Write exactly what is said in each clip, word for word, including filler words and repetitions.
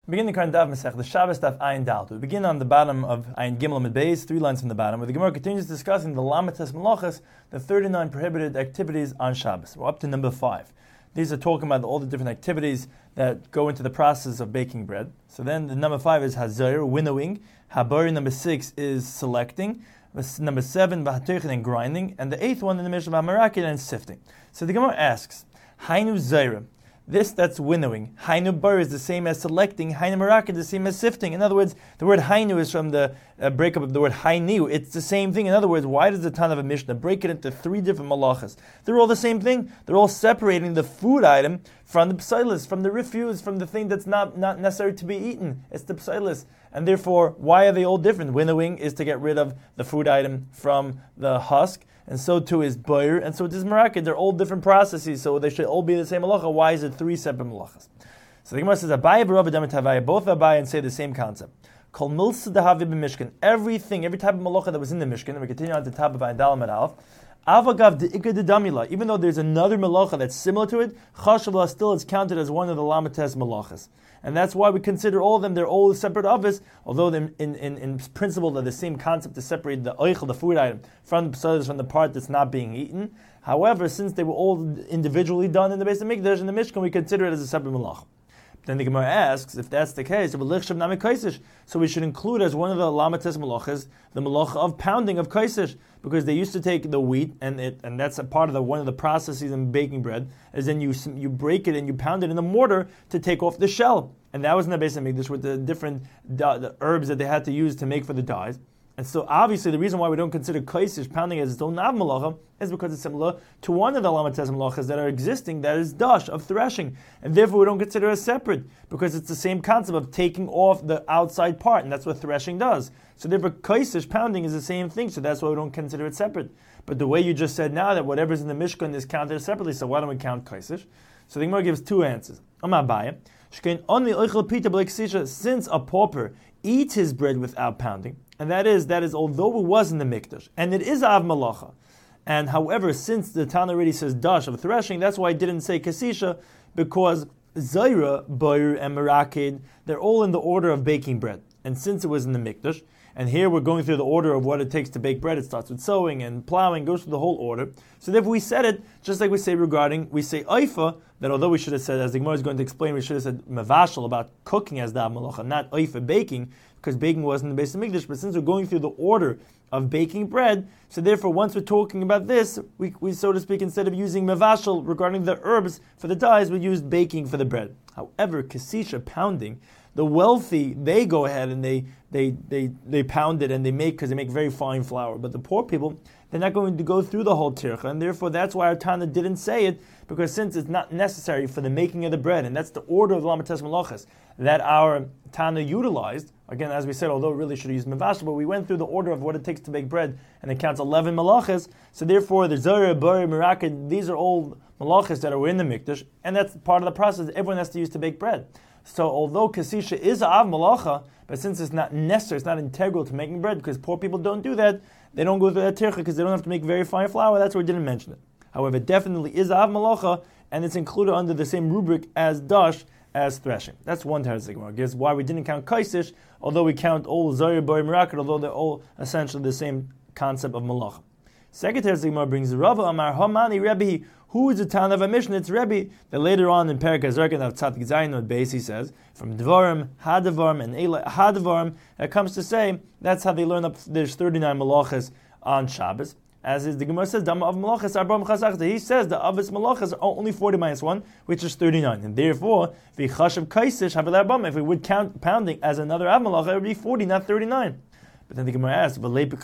Begin the current Daf Masech, the Shabbos Daf Ayin Dal. We begin on the bottom of Ayin Gimel Amud Beis, three lines from the bottom, where the Gemara continues discussing the Lamates Malachas, the thirty-nine prohibited activities on Shabbos. We're up to number five. These are talking about all the different activities that go into the process of baking bread. So then the number five is Hazir, winnowing. Habari, number six, is selecting. Number seven, Vahatechin, and grinding. And the eighth one in the Mishnah, Vahmarakin, and sifting. So the Gemara asks, Hainu Zaira. This, that's winnowing. Hainu bar is the same as selecting. Hainu marakid is the same as sifting. In other words, the word hainu is from the uh, breakup of the word hainu. It's the same thing. In other words, why does the Tana of a Mishnah break it into three different malachas? They're all the same thing. They're all separating the food item from the psilis, from the refuse, from the thing that's not, not necessary to be eaten. It's the psilis. And therefore, why are they all different? Winnowing is to get rid of the food item from the husk. And so too is Bayer, and so is Marakid. They're all different processes, so they should all be the same malacha. Why is it three separate malachas? So the Gemara says, Abaye v'Rava Demet Havaya, both Abaye and say the same concept. Kol milsa dehavi b'mishkan, everything, every type of malacha that was in the Mishkan, and we continue on to the top of Ayin Dalam and Aleph, Avagav de'ikad damila, even though there's another malacha that's similar to it, Chashavla still is counted as one of the Lamates malachas. And that's why we consider all of them, they're all separate office, although in, in, in principle they're the same concept to separate the oichel, the food item, from the psalis, from the part that's not being eaten. However, since they were all individually done in the Beis Hamikdash, in the Mishkan, we consider it as a separate malach. Then the Gemara asks, if that's the case, so we should include as one of the lamates malachas the malacha of pounding of kaisish, because they used to take the wheat, and it, and that's a part of the one of the processes in baking bread, is then you you break it and you pound it in the mortar to take off the shell, and that was in the Beis Hamikdash with the different the herbs that they had to use to make for the dyes. And so obviously the reason why we don't consider kaisish pounding as its own nav malacha is because it's similar to one of the lamates malachas that are existing, that is dash, of threshing. And therefore we don't consider it separate, because it's the same concept of taking off the outside part, and that's what threshing does. So therefore kaisish pounding is the same thing, so that's why we don't consider it separate. But the way you just said now, that whatever's in the Mishkan is counted separately, so why don't we count kaisish? So the Gemara gives two answers. Since a pauper eats his bread without pounding, and that is, that is, although it was in the mikdash, and it is av malacha, and however, since the Tana already says dash of threshing, that's why I didn't say kasisha, because zaira, bayer, and merakid, they're all in the order of baking bread. And since it was in the mikdash, and here we're going through the order of what it takes to bake bread, it starts with sowing and plowing, goes through the whole order. So therefore we said it, just like we say regarding, we say aifa, that although we should have said, as the Gemara is going to explain, we should have said mavashal, about cooking as da malacha, not aifa, baking, because baking wasn't the Beis Hamikdash. But since we're going through the order of baking bread, so therefore once we're talking about this, we, we so to speak, instead of using mavashal regarding the herbs for the dyes, we used baking for the bread. However, kasisha, pounding, the wealthy, they go ahead and they they they, they pound it and they make, because they make very fine flour. But the poor people, they're not going to go through the whole tircha, and therefore that's why our Tana didn't say it, because since it's not necessary for the making of the bread, and that's the order of the lamates malachas that our Tana utilized. Again, as we said, although it really should have used mavash, but we went through the order of what it takes to make bread, and it counts eleven malachas. So therefore, the zara, bari, merakid, these are all malachas that are in the mikdash, and that's part of the process everyone has to use to bake bread. So although kasisha is a av malacha, but since it's not necessary, it's not integral to making bread, because poor people don't do that, they don't go through that tircha because they don't have to make very fine flour. That's why we didn't mention it. However, it definitely is a av malacha, and it's included under the same rubric as dash, as threshing. That's one teretz the Gemara gives why we didn't count kaisish, although we count all zayir, bari, merakid, although they're all essentially the same concept of malacha. Second teretz the Gemara brings Rava Amar Hamani Rebbe. Who is the town of a Mishnah? It's Rebbe. That later on in Perek Hazarkan of Tzadik Zayin on Beis, he says from Dvarim, Hadavarim, and Eila Hadavarim, it comes to say that's how they learn up. There's thirty-nine malachas on Shabbos. As is the Gemara says, Dama of malachas arbam chazachta. He says the avos malachas are only forty minus one, which is thirty-nine, and therefore v'chashav kaisish havel arbam. If we would count pounding as another av malacha, it would be forty, not thirty-nine. But then the Gemara asks,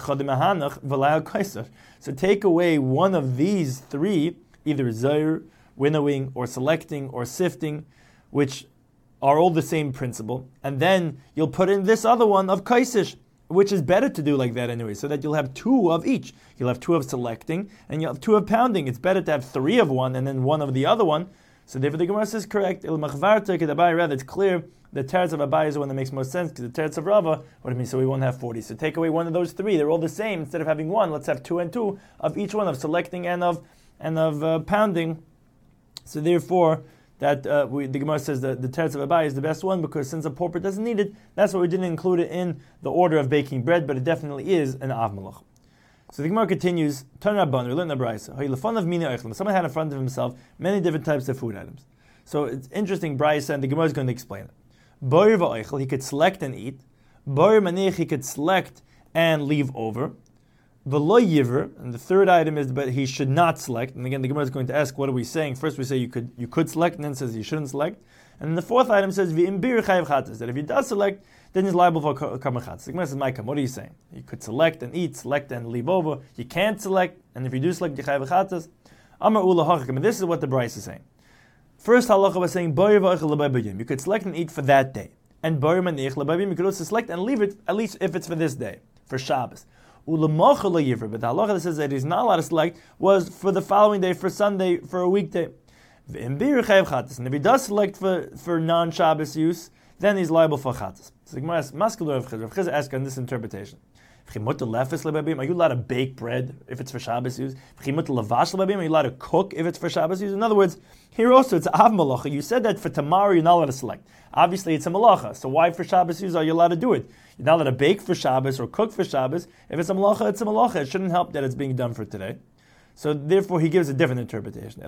so take away one of these three, either zair, winnowing, or selecting, or sifting, which are all the same principle, and then you'll put in this other one of kaisish, which is better to do like that anyway, so that you'll have two of each. You'll have two of selecting, and you'll have two of pounding. It's better to have three of one, and then one of the other one. So therefore the Gemara says correct. Rather, it's clear the teretz of Abaye is the one that makes most sense, because the teretz of Rava, what do you mean? So we won't have forty. So take away one of those three. They're all the same. Instead of having one, let's have two and two of each one, of selecting and of and of uh, pounding. So therefore, that uh, we, the Gemara says that the teretz of Abai is the best one because since a pauper doesn't need it, that's why we didn't include it in the order of baking bread, but it definitely is an av malach. So the Gemara continues, Turn Rabban, we learn the Brisa. Someone had in front of himself many different types of food items. So it's interesting, Brisa, and the Gemara is going to explain it. Boyer va'oichel, he could select and eat. Boyer manich, he could select and leave over. V'lo yiver, and the third item is, but he should not select. And again, the Gemara is going to ask, what are we saying? First we say you could you could select, and then it says you shouldn't select. And then the fourth item says, v'imbir chayiv chatas, that if he does select, then he's liable for kamer chatas. The Gemara says, Maikam, what are you saying? You could select and eat, select and leave over. You can't select, and if you do select, you chayiv chatas. Amar ula hachakam, and this is what the Bryce is saying. First halacha was saying, boyer v'oichel l'baybayim. You could select and eat for that day. And boyer manich l'baybayim, you could also select and leave it, at least if it's for this day, for Shabbos. But the halacha that says that he's not allowed to select was for the following day, for Sunday, for a weekday. And if he does select for, for non-Shabbos use, then he's liable for chatas. So the Gemara asks, Rav Chizda asks on this interpretation. Are you allowed to bake bread if it's for Shabbos use? Are you allowed to cook if it's for Shabbos use? In other words, here also it's av malacha. You said that for tomorrow you're not allowed to select. Obviously it's a malacha, so why for Shabbos use are you allowed to do it? You're not allowed to bake for Shabbos or cook for Shabbos. If it's a malacha, it's a malacha. It shouldn't help that it's being done for today. So therefore he gives a different interpretation.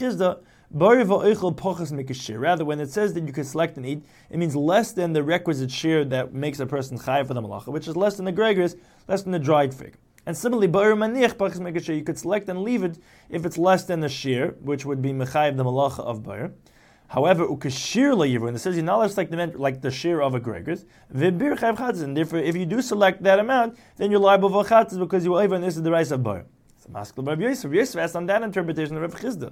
Rather, when it says that you can select and eat, it means less than the requisite shear that makes a person chayav for the malacha, which is less than the gregors, less than the dried fig. And similarly, you could select and leave it if it's less than the shear, which would be mechayav the malacha of bayr. However, ukashir layiver, when it says you're not allowed to select the, like the shear of a gregors, v'bir chayav chatzis, and therefore if you do select that amount, then you're liable for chatzis because you will even this is the rice of bayr. So Rav Yosef, Yosef asked on that interpretation of Rav Chizda.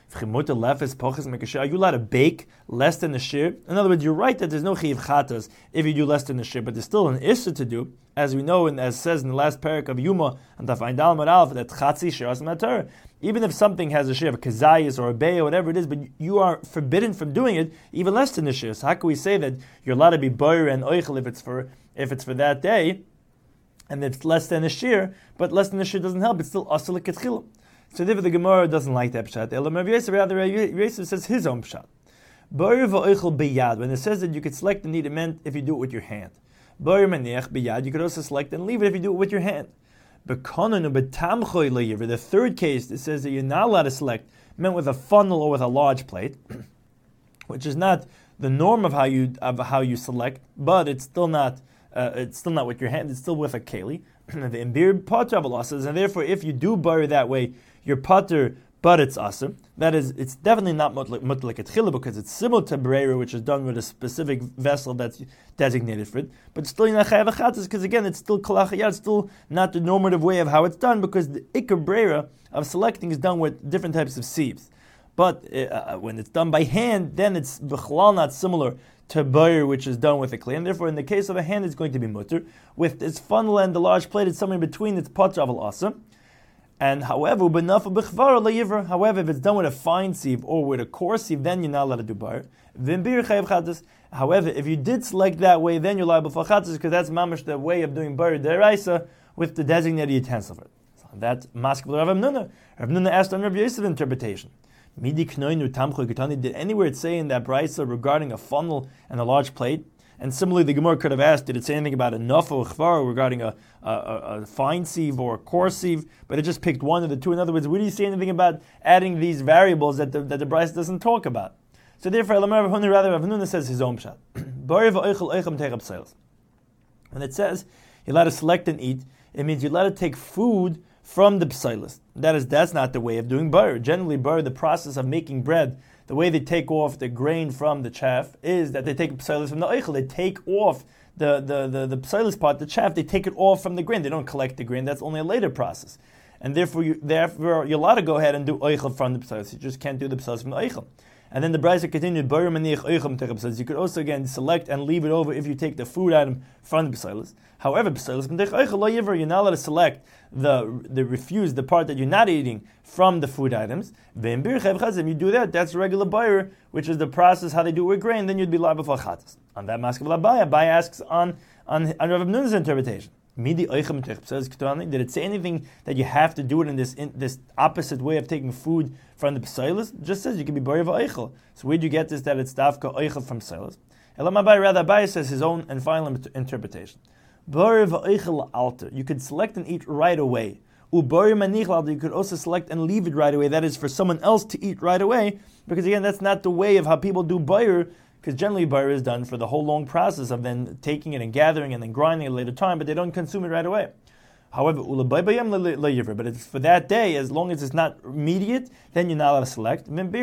Are you allowed to bake less than the shear? In other words, you're right that there's no chiv chatas if you do less than the shear, but there's still an issue to do, as we know and as says in the last parak of Yuma and Tafayin Dalmar Alf that chatzi sheras matar. Even if something has a shear of a kazayis or a bay or whatever it is, but you are forbidden from doing it even less than the shear. So how can we say that you're allowed to be boyer and oichel if it's for if it's for that day? And it's less than a shear, but less than a shear doesn't help. It's still asur l'ketchila. So therefore the Gemara doesn't like that pshat. Elam Rav Yosef, rather Rav Yosef says his own pshat. Boyer v'oichel biyad. When it says that you could select and eat, it meant if you do it with your hand. Boyer maniach biyad. You could also select and leave it if you do it with your hand. B'konanu b'tamchoy le'yiver. The third case that says that you're not allowed to select, meant with a funnel or with a large plate, which is not the norm of how you of how you select, but it's still not. Uh, it's still not with your hand, it's still with a keli. The imbir pater of losses, and therefore if you do bury that way, you're pater, but it's asr. That is, it's definitely not mutlak etchila because it's similar to breira, which is done with a specific vessel that's designated for it. But still you're not chayav achatas because again, it's still kolachayat, it's still not the normative way of how it's done because the ikar breira of selecting is done with different types of sieves. But uh, when it's done by hand, then it's b'chalal not similar to bayr, which is done with a clay, and therefore in the case of a hand it's going to be mutter. With its funnel and the large plate, it's somewhere in between, it's pater aval asa. And however, however, if it's done with a fine sieve or with a coarse sieve, then you're not allowed to do bayr. However, if you did select that way, then you're liable for chatas because that's mamash the way of doing bayr deraisa with the designated utensil for it. So that's maskul Rav Hamnuna. Rav Hamnuna asked on Rav Yosef's interpretation. Did anywhere it say in that brisa regarding a funnel and a large plate? And similarly, the Gemara could have asked, did it say anything about a naf or chvar regarding a, a, a, a fine sieve or a coarse sieve? But it just picked one of the two. In other words, where do you say anything about adding these variables that the, that the brisa doesn't talk about? So therefore, rather Rav Hamnuna says his own pshat. When it says you're allowed to select and eat, it means you're allowed to take food from the psilis. That is, that's not the way of doing bar. Generally, bar, the process of making bread, the way they take off the grain from the chaff is that they take psilis from the eichel. They take off the the the, the psilis part, the chaff. They take it off from the grain. They don't collect the grain. That's only a later process, and therefore, you, therefore you're allowed to go ahead and do eichel from the psilis. You just can't do the psilis from the eichel. And then the brisa continued, you could also again select and leave it over if you take the food item from the psilis. However, you're not allowed to select the the refuse, the part that you're not eating from the food items. If you do that, that's regular bayr, which is the process how they do it with grain, then you'd be liable for chatas. On that mask of Abai, Abai asks on, on, on Rav Hamnuna's interpretation. Midi oichem tech pselis ketani. Did it say anything that you have to do it in this in this opposite way of taking food from the pselis? It just says you can be boyer v'oichel. So where do you get this that it's dafka oichel from pselis? Elam Abai, rather Abai says his own and final interpretation. Boyer v'oichel alter. You could select and eat right away. Uboyer manich alter. You could also select and leave it right away. That is for someone else to eat right away. Because again, that's not the way of how people do boyer. Because generally boyer is done for the whole long process of then taking it and gathering and then grinding at a later time, but they don't consume it right away. However, but it's for that day, as long as it's not immediate, then you're not allowed to select. And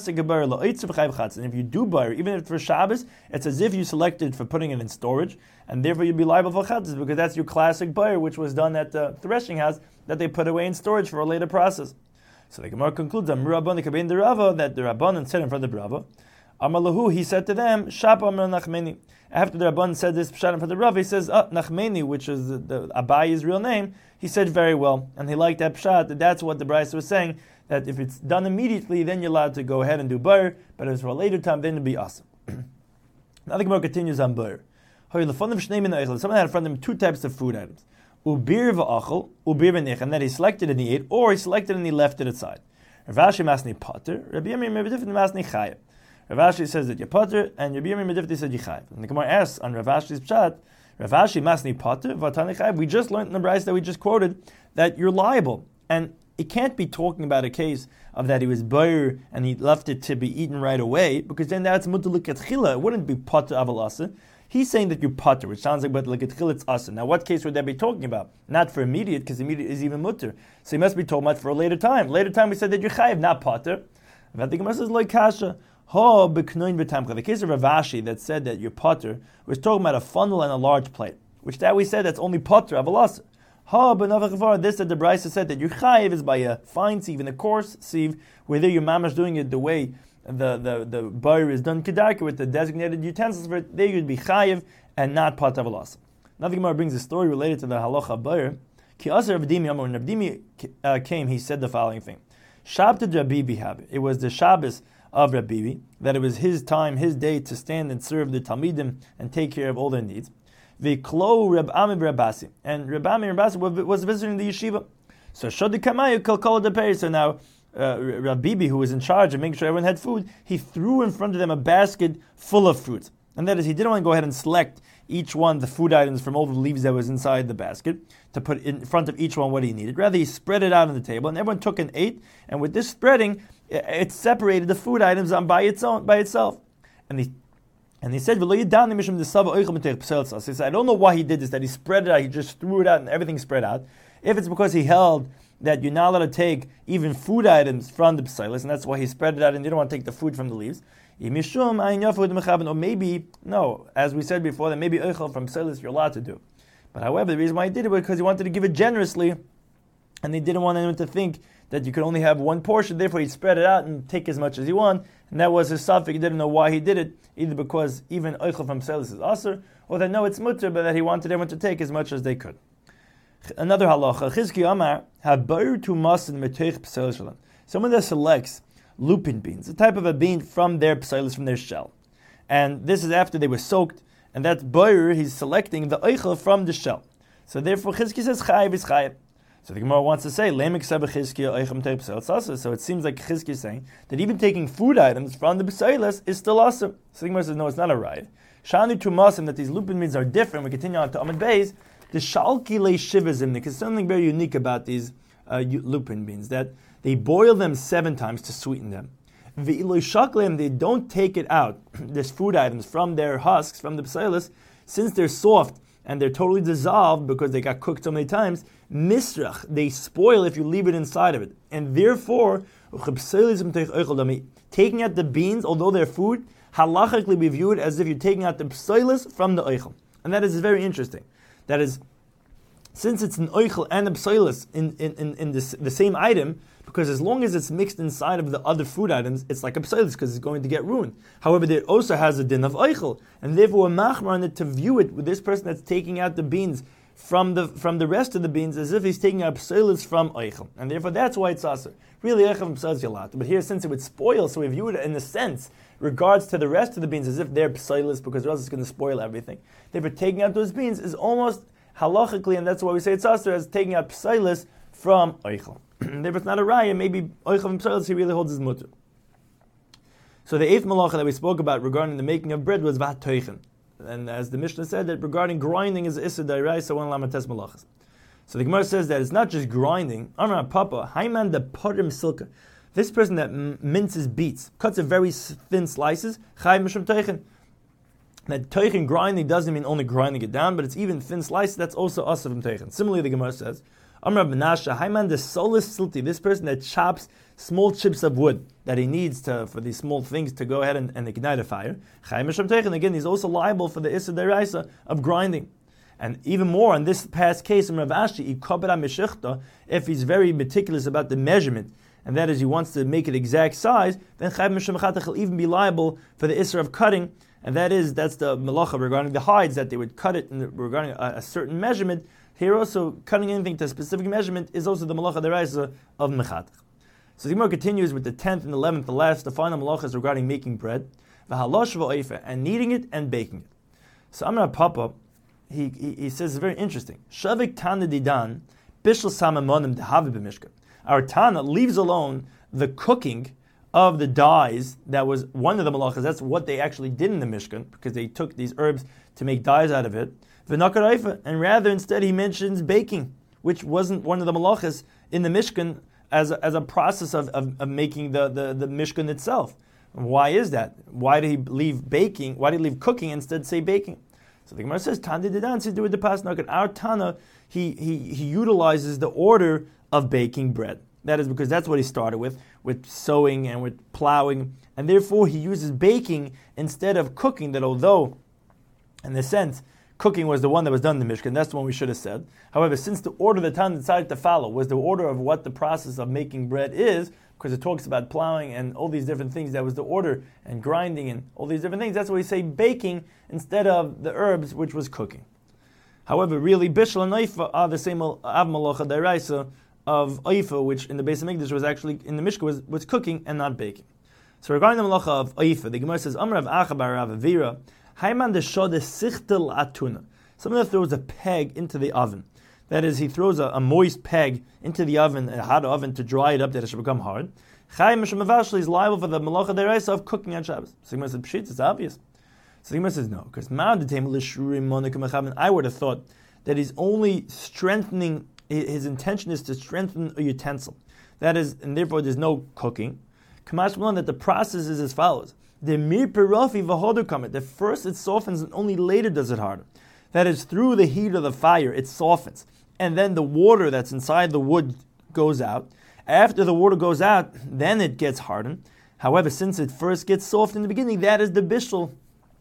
if you do boyer, even if it's for Shabbos, it's as if you selected for putting it in storage, and therefore you'd be liable for chatzis, because that's your classic boyer, which was done at the threshing house, that they put away in storage for a later process. So the Gemara concludes that the Rabbanan said in front of the Rava, Amalahu, he said to them, Shapa Amar Nachmeni. After the Rabban said this pshat for the Rav, he says, ah, Nachmeni, which is the, the Abayi's real name, he said very well. And he liked that pshat, that that's what the Brisa was saying, that if it's done immediately, then you're allowed to go ahead and do bar, but if it's for a later time, then it'll be awesome. Now the Gemara continues on bar. Someone had in front of him two types of food items. Ubir v'achel, ubir v'nich, and that he selected and he ate, or he selected and he left it aside. Rav Ashi masni pater, Rabbi Yirmiyah masni chayav. Rav Ashi says that you're potter, and Rabbi Yirmiyah said you're chayav. And the Gemara asks on Rav Ashi's pshat, Rav Ashi masni potter, v'atani chayav. We just learned in the Brisa that we just quoted that you're liable, and it can't be talking about a case of that he was boyer and he left it to be eaten right away, because then that's mutar l'katchila. It wouldn't be potter avalasa. He's saying that you're potter, which sounds like but l'katchila it's asa. Now, what case would that be talking about? Not for immediate, because immediate is even mutar. So he must be talking about for a later time. Later time we said that you're chayav, not potter. The Gemara says like kasha. The case of Rav Ashi that said that you're potter was talking about a funnel and a large plate, which that we said that's only potter avalasa. Ha, but this that the Brisa said that your chayiv is by a fine sieve and a coarse sieve, whether your mama's doing it the way the the the bar is done kedarka with the designated utensils for it, there you'd be chayiv and not potter avalasa. Now the Gemara brings a story related to the halacha bar. Ki aser Rav Dimi, when Rav Dimi came, he said the following thing: Shabbat Rabbi have it was the Shabbos of Rabbi, that it was his time, his day to stand and serve the Talmidim and take care of all their needs. V'klo Reb Ami Rabasi, and Reb Ami Rabasi was visiting the yeshiva. So Shodi Kamayu Kalkala Deperi. So now uh, Rabbi, who was in charge of making sure everyone had food, he threw in front of them a basket full of fruits. And that is, he didn't want to go ahead and select each one the food items from all the leaves that was inside the basket to put in front of each one what he needed. Rather, he spread it out on the table, and everyone took and ate. And with this spreading, it separated the food items on by its own, by itself. And he and he said, he said, I don't know why he did this, that he spread it out, he just threw it out and everything spread out. If it's because he held that you're not allowed to take even food items from the psilis, and that's why he spread it out and you don't want to take the food from the leaves. Or maybe, no, as we said before, that maybe oichel from psilis you're allowed to do. But however, the reason why he did it was because he wanted to give it generously, and he didn't want anyone to think that you could only have one portion, therefore he spread it out and take as much as he want, and that was his suffix. He didn't know why he did it, either because even oichel from psilis is aser, or that no, it's mutter, but that he wanted everyone to take as much as they could. Another halacha, Chizki Amar, habayr tu masin metoich psilis shalom. Someone that selects lupin beans, a type of a bean from their psilis, from their shell. And this is after they were soaked, and that's bayr, he's selecting the oichel from the shell. So therefore Chizki says chayiv is chayiv. So the Gemara wants to say, so it seems like Chizki is saying that even taking food items from the psilis is still awesome. So the Gemara says, no, it's not a right. Shani tumasim, that these lupin beans are different. We continue on to Amid Beis. The shalki le shivazim, there's something very unique about these uh, lupin beans, that they boil them seven times to sweeten them. V'iloy they don't take it out, this food items from their husks, from the psilis, since they're soft and they're totally dissolved because they got cooked so many times. Misrach, they spoil if you leave it inside of it. And therefore, taking out the beans, although they're food, halachically we view it as if you're taking out the psilis from the oichel. And that is very interesting. That is, since it's an oichel and a psilis in, in, in, in this, the same item, because as long as it's mixed inside of the other food items, it's like a psilis because it's going to get ruined. However, it also has a din of oichel, and therefore we're machmar on it to view it with this person that's taking out the beans from the from the rest of the beans as if he's taking out psilis from oichel, and therefore that's why it's aser. Really, oichel from psilis you're allowed, but here since it would spoil, so we view it in a sense regards to the rest of the beans as if they're psilis because or else it's going to spoil everything. Therefore, taking out those beans is almost halachically, and that's why we say it's aser, as taking out psailis from oichel. If it's not a raya, maybe oichel from psailis, he really holds his mutter. So the eighth malacha that we spoke about regarding the making of bread was vat toichen. And as the Mishnah said, that regarding grinding is issa d'oraisa one lamates malachas. So the Gemara says that it's not just grinding. Amar Papa, Haiman the parim silka. This person that m- minces beets, cuts it very thin slices, chai mishum toichen. That toichen grinding doesn't mean only grinding it down, but it's even thin slices, that's also asa from toichen. Similarly, the Gemara says, Amar Benasha, Haiman the solus silti. This person that chops small chips of wood that he needs to for these small things to go ahead and, and ignite a fire. Chai mishum toichen. Again, he's also liable for the issa d'oraisa of grinding. And even more on this past case in Rav Ashi, if he's very meticulous about the measurement, and that is he wants to make it exact size, then Chayv Mishum Chatach will even be liable for the Isser of cutting, and that is, that's the Malacha regarding the hides, that they would cut it in the, regarding a, a certain measurement. Here also, cutting anything to a specific measurement is also the Malacha Deraisa of Mechatach. So the Gemara continues with the tenth and eleventh, the last, the final Malacha is regarding making bread, V'halosh v'oifa, and kneading it and baking it. So Amar Papa, He, he he says it's very interesting. Shavik Tana Didan, Bishel Samamonim Dehavi B'Mishkan. Our Tana leaves alone the cooking of the dyes that was one of the malachas. That's what they actually did in the Mishkan, because they took these herbs to make dyes out of it. V'nakaraifa, and rather instead he mentions baking, which wasn't one of the malachas in the Mishkan as a, as a process of, of, of making the, the, the Mishkan itself. Why is that? Why did he leave baking? Why did he leave cooking and instead say baking? So the Gemara says, Tana Didan, to do with the pasuk. And our Tana, he, he he utilizes the order of baking bread. That is because that's what he started with, with sowing and with plowing. And therefore he uses baking instead of cooking, that although, in the sense, cooking was the one that was done in the Mishkan, that's the one we should have said. However, since the order the Tana decided to follow was the order of what the process of making bread is, because it talks about plowing and all these different things, that was the order, and grinding and all these different things, that's why we say baking instead of the herbs, which was cooking. However, really, Bishul and Oifa are the same Av Malacha D'Oraisa of Oifa, which in the Beis HaMikdash was actually, in the Mishkan, was, was cooking and not baking. So regarding the Malacha of Oifa, the Gemara says, Amar of Acha bar Rav Avira, Haiman de Shod Sichtel Atuna. Someone that throws a peg into the oven. That is, he throws a, a moist peg into the oven, a hot oven, to dry it up, that it should become hard. Chai Mishum Mavashli is liable for the Malacha D'Oraisa of cooking on Shabbos. So the Gemara says, Pshit, it's obvious. So the Gemara says, no, because I would have thought that he's only strengthening, his intention is to strengthen a utensil. That is, and therefore there's no cooking. Kamash Malon, that the process is as follows. The mir perafi v'hodu kamet. That first it softens and only later does it harden. That is, through the heat of the fire, it softens. And then the water that's inside the wood goes out. After the water goes out, then it gets hardened. However, since it first gets soft in the beginning, that is the bishul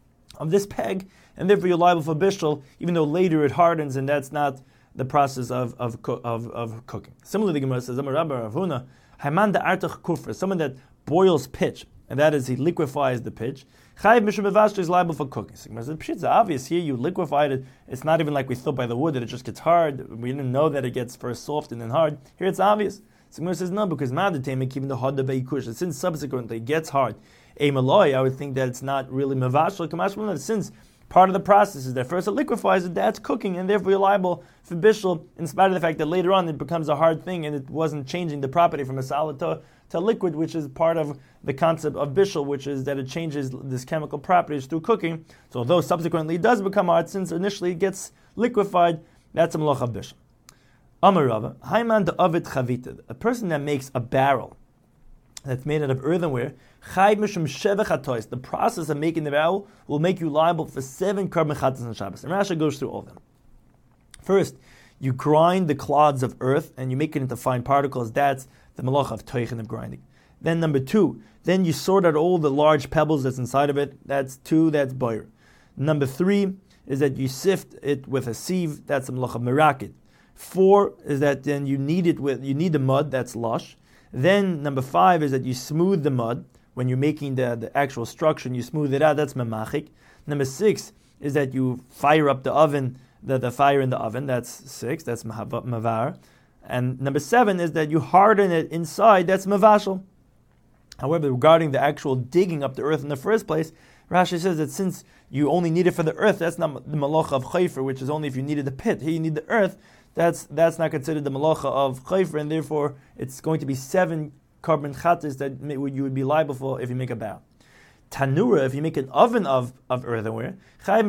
of this peg, and therefore you're liable for bishul, even though later it hardens, and that's not the process of of of, of cooking. Similarly, the Gemara says, Amar Rabba Ravuna, Haiman da artach kufra, someone that boils pitch, and that is he liquefies the pitch. Chayiv mishum mevashli is liable for cooking. So the Gemara says, it's obvious here. You liquefied it. It's not even like we thought by the wood that it just gets hard. We didn't know that it gets first soft and then hard. Here it's obvious. So Gemara says no, because ma'adatema keeping the hard beikush. Since subsequently it gets hard, a maloi, I would think that it's not really mevashli kamashma. Since part of the process is that first it liquefies it, that's cooking, and therefore you're liable for bishul, in spite of the fact that later on it becomes a hard thing and it wasn't changing the property from a solid to, to liquid, which is part of the concept of bishul, which is that it changes this chemical properties through cooking. So although subsequently it does become hard, since initially it gets liquefied, that's a malacha of bishul. Amar Rava, Haiman de Ovid Chavita, a person that makes a barrel that's made out of earthenware, Chayv Mishum Shevach HaTois, the process of making the barrel will make you liable for seven korban chatas on Shabbos. And Rashi goes through all of them. First, you grind the clods of earth and you make it into fine particles. That's the malacha of toichen, of grinding. Then number two, then you sort out all the large pebbles that's inside of it. That's two, that's boyer. Number three is that you sift it with a sieve. That's the malacha of merakid. Four is that then you knead it with, you knead the mud. That's lush. Then number five is that you smooth the mud. When you're making the, the actual structure and you smooth it out, that's memachik. Number six is that you fire up the oven, the, the fire in the oven, that's six, that's mavar. And number seven is that you harden it inside, that's mavashal. However, regarding the actual digging up the earth in the first place, Rashi says that since you only need it for the earth, that's not the malacha of chayfer, which is only if you needed the pit. Here you need the earth. That's that's not considered the malacha of chayfer, and therefore it's going to be seven carbon chatas that you would be liable for if you make a bow. Tanura, if you make an oven of, of earthenware, there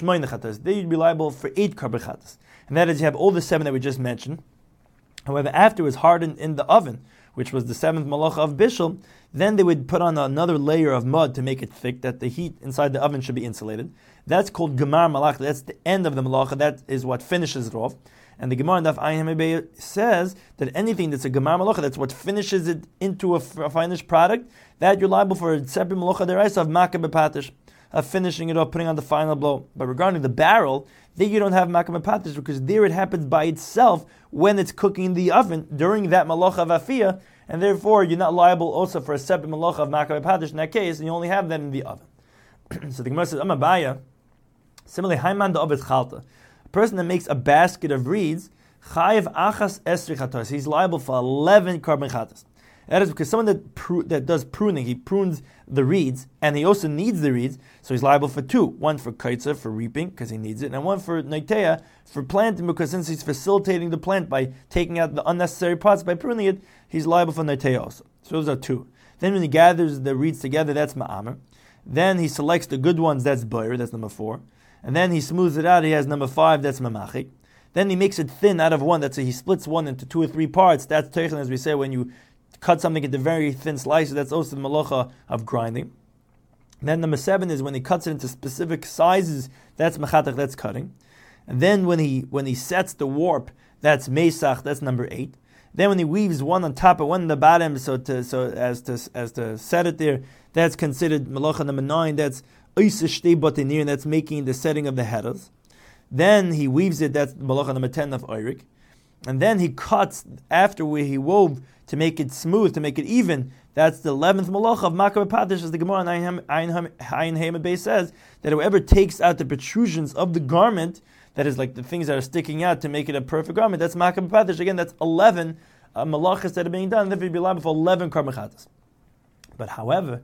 you'd be liable for eight carbon chatas. And that is, you have all the seven that we just mentioned. However, after it was hardened in the oven, which was the seventh malacha of bishul, then they would put on another layer of mud to make it thick, that the heat inside the oven should be insulated. That's called gemar malacha. That's the end of the malacha. That is what finishes it off. And the Gemara in Daf Ayin Hamei says that anything that's a gemar malacha, that's what finishes it into a, a finished product, that you're liable for a separate malacha deraisa of makah bepatish, of finishing it off, putting on the final blow. But regarding the barrel, there you don't have makah bepatish, because there it happens by itself when it's cooking in the oven during that malacha of afiyah, and therefore you're not liable also for a separate malacha of makah bepatish in that case, and you only have that in the oven. So the Gemara says, Amabaya, similarly, Haiman da Ovet Chalta, a person that makes a basket of reeds, Chayiv Achas Esri Chatos, he's liable for eleven carbon chatas. That is because someone that pru- that does pruning, he prunes the reeds, and he also needs the reeds, so he's liable for two. One for kaitza, for reaping, because he needs it, and one for neitea, for planting, because since he's facilitating the plant by taking out the unnecessary parts by pruning it, he's liable for neitea also. So those are two. Then when he gathers the reeds together, that's ma'amer. Then he selects the good ones, that's boyer, that's number four. And then he smooths it out, he has number five, that's mamachik. Then he makes it thin out of one, that's a, he splits one into two or three parts, that's teichen, as we say, when you cut something into very thin slices, that's also the malacha of grinding. And then number seven is when he cuts it into specific sizes, that's mechatach, that's cutting. And then when he when he sets the warp, that's mesach, that's number eight. Then when he weaves one on top and one on the bottom, so to so as to as to set it there, that's considered malacha number nine. That's oisish shtei batinir, and that's making the setting of the headers. Then he weaves it. That's malacha number ten of Eirik. And then he cuts after where he wove to make it smooth, to make it even. That's the eleventh malacha of makah bepatish, as the Gemara in Ayin Hamei Beis says, that whoever takes out the protrusions of the garment, that is like the things that are sticking out to make it a perfect garment, that's makah bepatish. Again, that's eleven uh, malachas that are being done. Therefore, you'd be liable for eleven karmachatas. But however,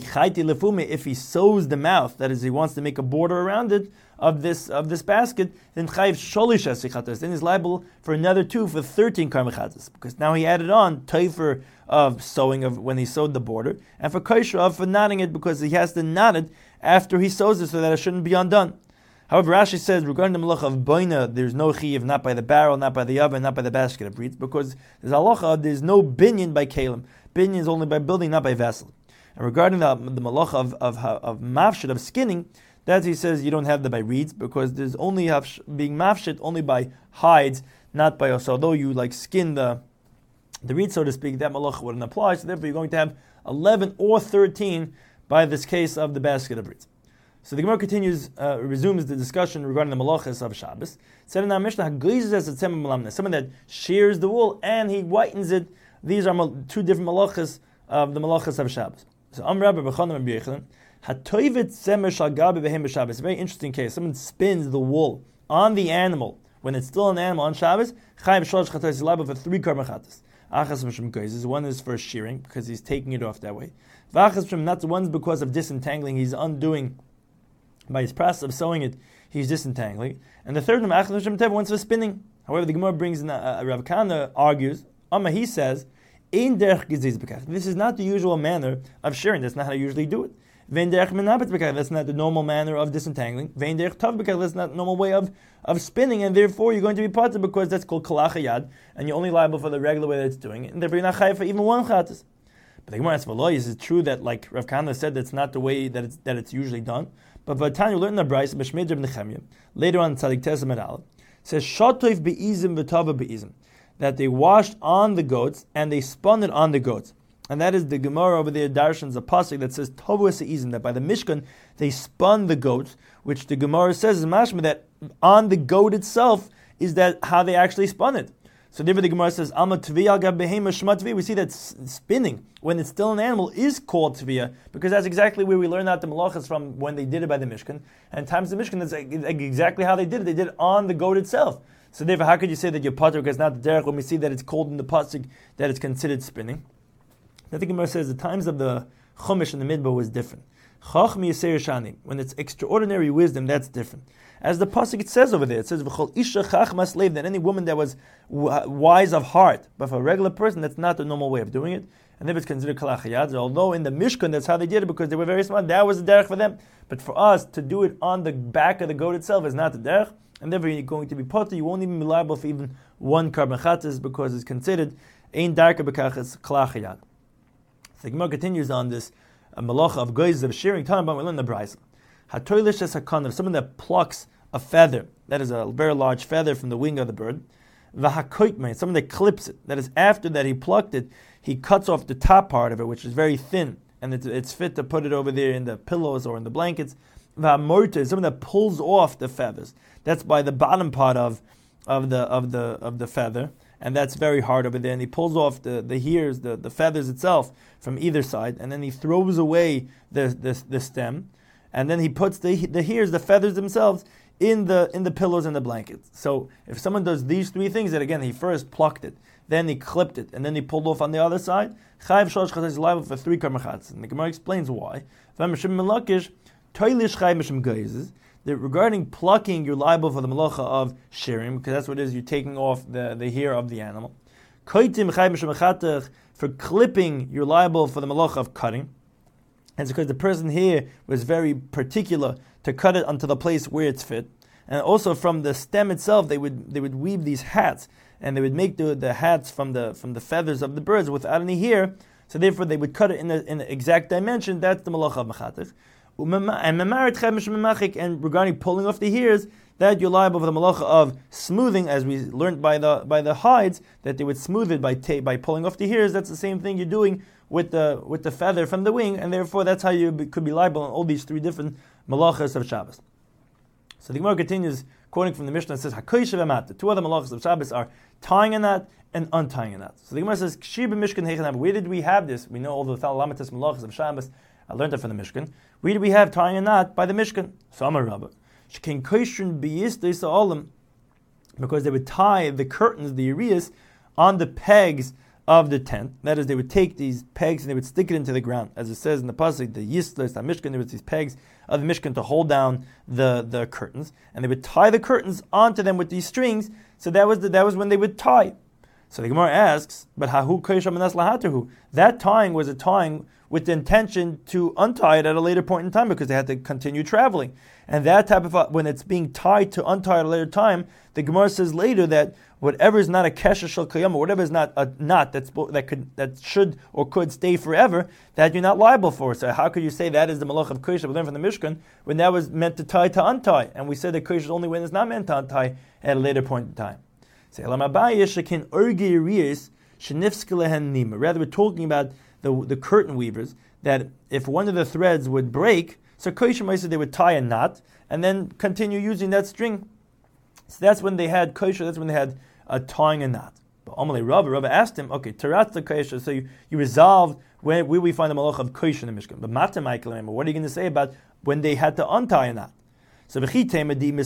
if he sews the mouth, that is, he wants to make a border around it of this of this basket, then chayiv sholish asichatas. Then he's liable for another two for thirteen karmachatas, because now he added on teifer of sewing of when he sewed the border, and for kaisha of for knotting it, because he has to knot it after he sews it so that it shouldn't be undone. However, Rashi says regarding the malacha of boina, there's no chiyuv, not by the barrel, not by the oven, not by the basket of reeds, because there's halacha, there's no binyan by kalim. Binyan is only by building, not by vessel. And regarding the, the malacha of of, of mafshit, of skinning, that he says you don't have that by reeds, because there's only have, being mafshit only by hides, not by us. So although you like skin the the reed, so to speak, that malacha wouldn't apply. So therefore, you're going to have eleven or thirteen by this case of the basket of reeds. So the Gemara continues, uh, resumes the discussion regarding the malachas of Shabbos. Said in our Mishnah, someone that shears the wool and he whitens it. These are two different malachas of the malachas of Shabbos. So Am Rabbi B'chanan and B'yechlan, hatoivet zemer shal gabi behem b'Shabbos. It's a very interesting case. Someone spins the wool on the animal when it's still an animal on Shabbos. Chayiv shalosh chatos, is liable for three karmachatas. Achas m'shem goyzes. One is for shearing because he's taking it off that way. V'achas m'shem not one's because of disentangling. He's undoing by his process of sewing it. He's disentangling. And the third one, achas m'shem tev, one's for spinning. However, the Gemara brings in uh, Rav Kana argues. Amma he says, Ein derech geziz b'kach. This is not the usual manner of shearing. That's not how you usually do it. Vein derech menabet b'kach. That's not the normal manner of disentangling. Vein derech tav b'kach. That's not the normal way of, of spinning, and therefore you're going to be potter because that's called kalach hayad, and you're only liable for the regular way that it's doing it, and therefore you're not chayav for even one chatas. But the Gemara asks, "V'lo, is it true that like Rav Kana said that's not the way that it's that it's usually done?" But Vatanya learned in the Brayso B'Shmei Reb Nechemia later on in Tzadik Tes Amud Aleph says shatoif beizim v'tava beizim, that they washed on the goats and they spun it on the goats. And that is the Gemara over there, Darshan's a pasuk that says Tovu Seizim, that by the Mishkan they spun the goats, which the Gemara says is mashma that on the goat itself is that how they actually spun it. So therefore the Gemara says Alma Tviyah Gab Behema Shma Tviyah. We see that spinning when it's still an animal is called Tviyah, because that's exactly where we learn out the malachas from when they did it by the Mishkan. And times the Mishkan, that's exactly how they did it. They did it on the goat itself. So therefore, how could you say that you're potter because not the derech when we see that it's called in the pasuk that it's considered spinning? I think Gemara says the times of the Chumash and the Midbar was different. Chachmi Yisei Shani. When it's extraordinary wisdom, that's different. As the pasuk it says over there, it says V'chol isha chachma slave, that any woman that was wise of heart, but for a regular person, that's not the normal way of doing it. And if it's considered kalachayad, although in the Mishkan that's how they did it because they were very smart, that was the derech for them. But for us to do it on the back of the goat itself is not the derech, and therefore you're going to be potter. You won't even be liable for even one karban chatas because it's considered ein darka b'kachas kalachayad. The Gemara continues on this a malacha of goyz of shearing time, but we learn the brayso. Hatoilish es hakanav, someone that plucks a feather, that is a very large feather from the wing of the bird. V'hakoitmei, someone that clips it. That is, after that he plucked it, he cuts off the top part of it, which is very thin, and it's, it's fit to put it over there in the pillows or in the blankets. V'hamorta, someone that pulls off the feathers. That's by the bottom part of of the of the of the feather, and that's very hard over there. And he pulls off the the hairs, the, the feathers itself from either side, and then he throws away the the, the stem, and then he puts the the hairs, the feathers themselves, in the in the pillows and the blankets. So if someone does these three things, that again he first plucked it, then he clipped it, and then he pulled off on the other side, chayav shalosh chatas is liable for three karmachatz. And the Gemara explains why. That regarding plucking, you're liable for the malacha of shearing, because that's what it is. You're taking off the, the hair of the animal. For clipping, you're liable for the malacha of cutting. And it's because the person here was very particular to cut it onto the place where it's fit. And also from the stem itself, they would they would weave these hats, and they would make the, the hats from the from the feathers of the birds without any hair. So therefore, they would cut it in the in the exact dimension. That's the malacha of mechatech. And regarding pulling off the hairs, that you're liable for the malacha of smoothing, as we learned by the by the hides, that they would smooth it by ta- by pulling off the hairs. That's the same thing you're doing with the with the feather from the wing, and therefore that's how you be, could be liable on all these three different malachas of Shabbos. So the Gemara continues, quoting from the Mishnah, it says, "Hakoysh v'mat." The two other malachas of Shabbos are tying a knot and untying a knot. So the Gemara says, "Kshir b'mishkan heichanam." Where did we have this? We know all the lamites malachas of Shabbos. I learned that from the Mishkan. Where do we have tying a knot? By the Mishkan. So Amar Rabba. Because they would tie the curtains, the urias, on the pegs of the tent. That is, they would take these pegs and they would stick it into the ground. As it says in the pasuk, the yislos, the Mishkan, there was these pegs of the Mishkan to hold down the, the curtains. And they would tie the curtains onto them with these strings. So that was the, that was when they would tie. So the Gemara asks, but hahu koysham manas lahatahu. That tying was a tying with the intention to untie it at a later point in time because they had to continue traveling. And that type of, when it's being tied to untie at a later time, the Gemara says later that whatever is not a kesher shel kayama, whatever is not a knot that's, that could that should or could stay forever, that you're not liable for. So how could you say that is the malach of kosh that we learned from the Mishkan when that was meant to tie to untie? And we said that kosh is only when it's not meant to untie at a later point in time. Rather, we're talking about the the curtain weavers, that if one of the threads would break, so koshim said they would tie a knot and then continue using that string. So that's when they had kosher, that's when they had uh, tying a knot. But Amalei Rabba, Rabba asked him, okay, taratz the kosher, so you, you resolved where, where we find the malach of kosher in the Mishkan. But Mata Michael, what are you going to say about when they had to untie a knot? So if you're going to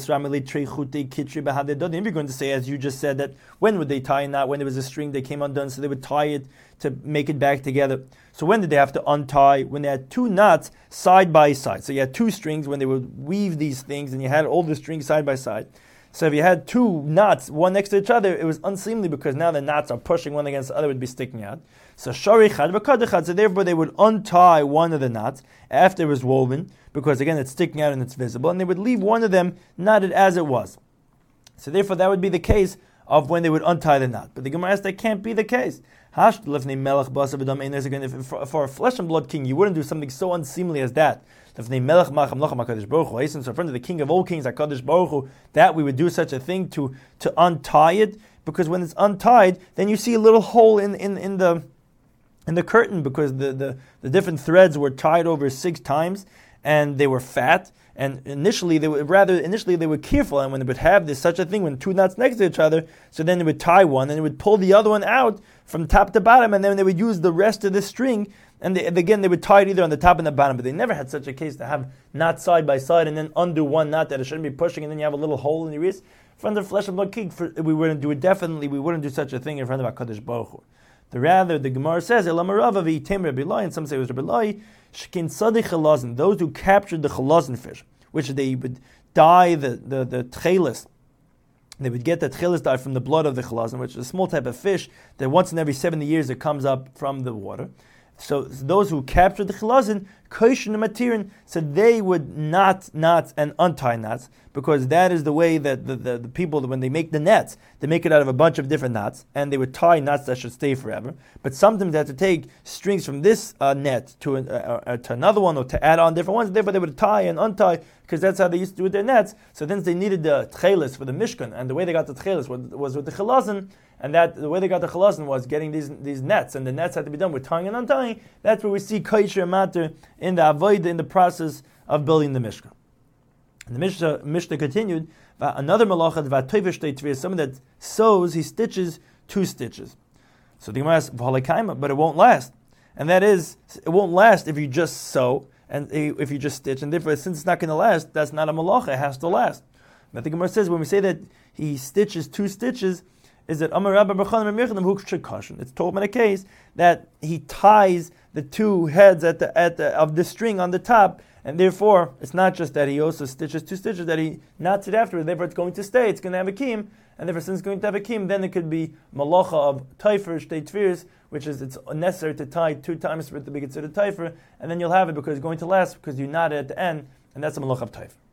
say, as you just said, that when would they tie a knot? When there was a string, they came undone, so they would tie it to make it back together. So when did they have to untie? When they had two knots side by side. So you had two strings when they would weave these things, and you had all the strings side by side. So if you had two knots, one next to each other, it was unseemly because now the knots are pushing one against the other, would be sticking out. So sharichad v'kadechad, so therefore they would untie one of the knots after it was woven, because again it's sticking out and it's visible, and they would leave one of them knotted as it was. So therefore that would be the case of when they would untie the knot. But the Gemara says that can't be the case. For a flesh and blood king, you wouldn't do something so unseemly as that. So in front of the king of all kings, HaKadosh Baruch Hu, that we would do such a thing to, to untie it, because when it's untied, then you see a little hole in, in, in the in the curtain, because the, the, the different threads were tied over six times, and they were fat. And initially, they were rather initially they were careful, and when they would have this such a thing, when two knots next to each other, so then they would tie one, and they would pull the other one out from top to bottom, and then they would use the rest of the string, and, they, and again they would tie it either on the top and the bottom. But they never had such a case to have knots side by side, and then undo one knot that it shouldn't be pushing, and then you have a little hole in your wrist. In front of the flesh and blood king, for, we wouldn't do it. Definitely, we wouldn't do such a thing in front of HaKadosh Baruch Hu. The rather, the Gemara says, Elamarava v'yitem Rabbi Lai, and some say it was Rabbi Lai, shkin tzadi chalazin, those who captured the chalazin fish, which they would dye the, the, the tchelis. They would get the tchelis dye from the blood of the chalazin, which is a small type of fish that once in every seventy years it comes up from the water. So those who captured the chalazin, koishin and matirin, said they would knot knots and untie knots, because that is the way that the, the, the people, when they make the nets, they make it out of a bunch of different knots, and they would tie knots that should stay forever. But sometimes they had to take strings from this uh, net to, uh, uh, to another one, or to add on different ones, but they would tie and untie, because that's how they used to do with their nets. So then they needed the tchelis for the Mishkan, and the way they got the tchelis was, was with the chalazin, and that the way they got the chalazin was getting these these nets, and the nets had to be done with tying and untying. That's where we see kaisher matter in the avodah, in the process of building the Mishkan. And the Mishnah, Mishnah continued, another malacha, someone that sews, he stitches two stitches. So the Gemara asks, but it won't last. And that is, it won't last if you just sew, and if you just stitch, and therefore, since it's not going to last, that's not a malacha, it has to last. But the Gemara says, when we say that he stitches two stitches, is that Amar Rabba Barchanan Mirchanim Hukshik Kashan. It's told in a case that he ties the two heads at the at the of the string on the top, and therefore it's not just that he also stitches two stitches, that he knots it afterwards. Therefore, it's going to stay. It's going to have a kim, and therefore, since it's going to have a kim, then it could be malacha of taifer shtei tfirs, which is it's necessary to tie two times for it to be considered taifer, and then you'll have it because it's going to last because you knot it at the end, and that's a malacha of taifer.